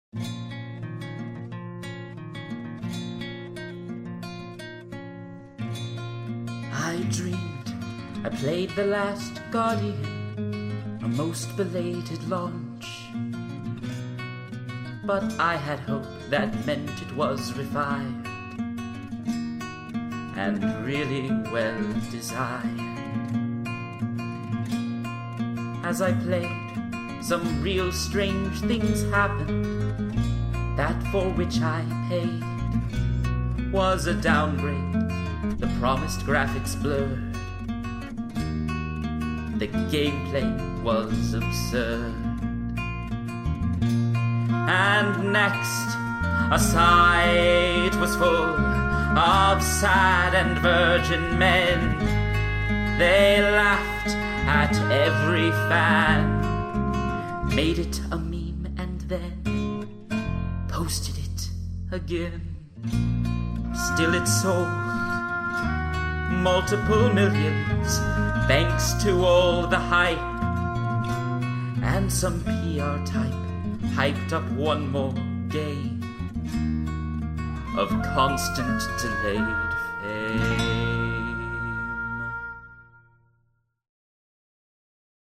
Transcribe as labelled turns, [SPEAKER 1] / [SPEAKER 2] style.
[SPEAKER 1] I dreamed I played The Last Guardian, a most belated launch. But I had hoped that meant it was refined and really well designed. As I played, some real strange things happened. That for which I paid was a downgrade, the promised graphics blurred. The gameplay was absurd. And next, a site was full of sad and virgin men. They laughed at every fan, made it a meme and then posted it again. Still it sold multiple millions thanks to all the hype, and some PR type hyped up one more game of constant delayed fame.